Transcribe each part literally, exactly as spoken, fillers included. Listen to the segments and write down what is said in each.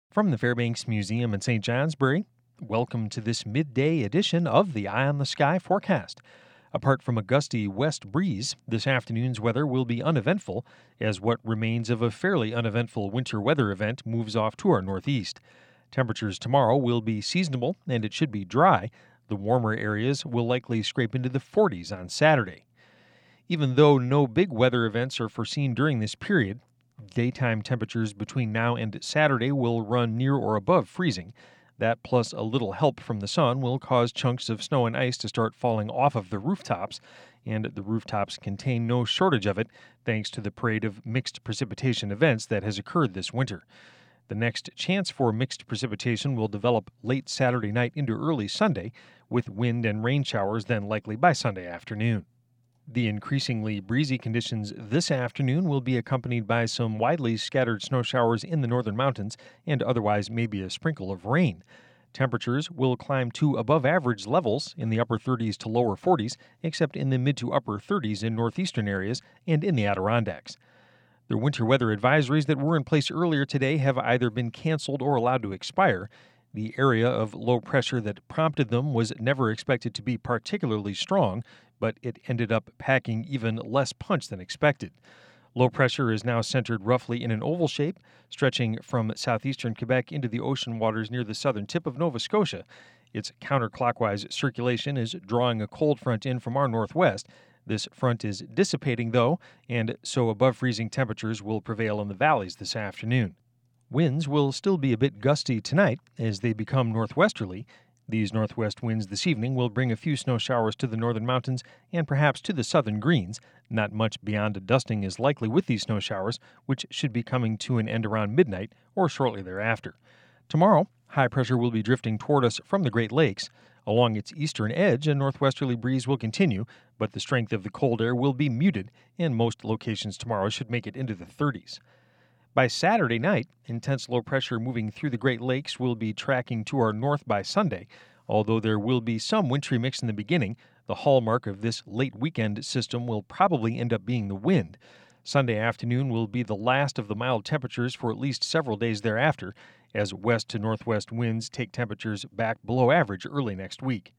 From the Fairbanks Museum in Saint Johnsbury, welcome to this midday edition of the Eye on the Sky forecast. Apart from a gusty west breeze, this afternoon's weather will be uneventful as what remains of a fairly uneventful winter weather event moves off to our northeast. Temperatures tomorrow will be seasonable and it should be dry. The warmer areas will likely scrape into the forties on Saturday. Even though no big weather events are foreseen during this period, daytime temperatures between now and Saturday will run near or above freezing. That, plus a little help from the sun, will cause chunks of snow and ice to start falling off of the rooftops, and the rooftops contain no shortage of it thanks to the parade of mixed precipitation events that has occurred this winter. The next chance for mixed precipitation will develop late Saturday night into early Sunday, with wind and rain showers then likely by Sunday afternoon. The increasingly breezy conditions this afternoon will be accompanied by some widely scattered snow showers in the northern mountains and otherwise maybe a sprinkle of rain. Temperatures will climb to above average levels in the upper thirties to lower forties, except in the mid to upper thirties in northeastern areas and in the Adirondacks. The winter weather advisories that were in place earlier today have either been canceled or allowed to expire. The area of low pressure that prompted them was never expected to be particularly strong, but it ended up packing even less punch than expected. Low pressure is now centered roughly in an oval shape, stretching from southeastern Quebec into the ocean waters near the southern tip of Nova Scotia. Its counterclockwise circulation is drawing a cold front in from our northwest. This front is dissipating, though, and so above freezing temperatures will prevail in the valleys this afternoon. Winds will still be a bit gusty tonight as they become northwesterly. These northwest winds this evening will bring a few snow showers to the northern mountains and perhaps to the southern greens. Not much beyond a dusting is likely with these snow showers, which should be coming to an end around midnight or shortly thereafter. Tomorrow, high pressure will be drifting toward us from the Great Lakes. Along its eastern edge, a northwesterly breeze will continue, but the strength of the cold air will be muted, and most locations tomorrow should make it into the thirties. By Saturday night, intense low pressure moving through the Great Lakes will be tracking to our north by Sunday. Although there will be some wintry mix in the beginning, the hallmark of this late weekend system will probably end up being the wind. Sunday afternoon will be the last of the mild temperatures for at least several days thereafter, as west to northwest winds take temperatures back below average early next week.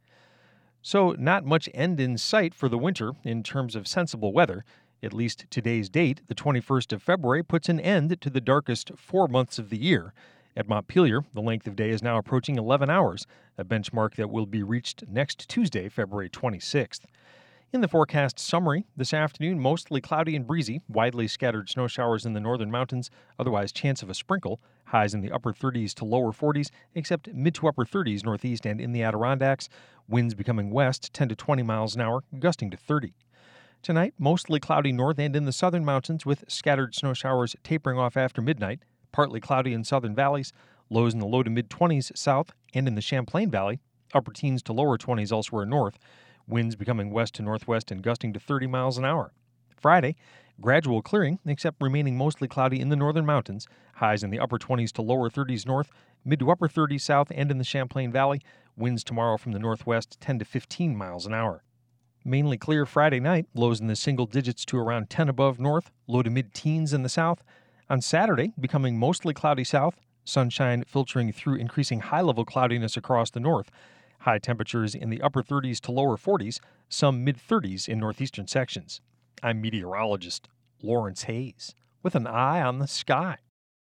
So not much end in sight for the winter in terms of sensible weather. At least today's date, the twenty-first of February, puts an end to the darkest four months of the year. At Montpelier, the length of day is now approaching eleven hours, a benchmark that will be reached next Tuesday, February twenty-sixth. In the forecast summary, this afternoon, mostly cloudy and breezy, widely scattered snow showers in the northern mountains, otherwise chance of a sprinkle, highs in the upper thirties to lower forties, except mid to upper thirties northeast and in the Adirondacks, winds becoming west ten to twenty miles an hour, gusting to thirty. Tonight, mostly cloudy north and in the southern mountains with scattered snow showers tapering off after midnight, partly cloudy in southern valleys, lows in the low to mid-twenties south and in the Champlain Valley, upper teens to lower twenties elsewhere north, winds becoming west to northwest and gusting to thirty miles an hour. Friday, gradual clearing, except remaining mostly cloudy in the northern mountains, highs in the upper twenties to lower thirties north, mid to upper thirties south and in the Champlain Valley, winds tomorrow from the northwest ten to fifteen miles an hour. Mainly clear Friday night, lows in the single digits to around ten above north, low to mid-teens in the south. On Saturday, becoming mostly cloudy south, sunshine filtering through increasing high-level cloudiness across the north. High temperatures in the upper thirties to lower forties, some mid-thirties in northeastern sections. I'm meteorologist Lawrence Hayes with an eye on the sky.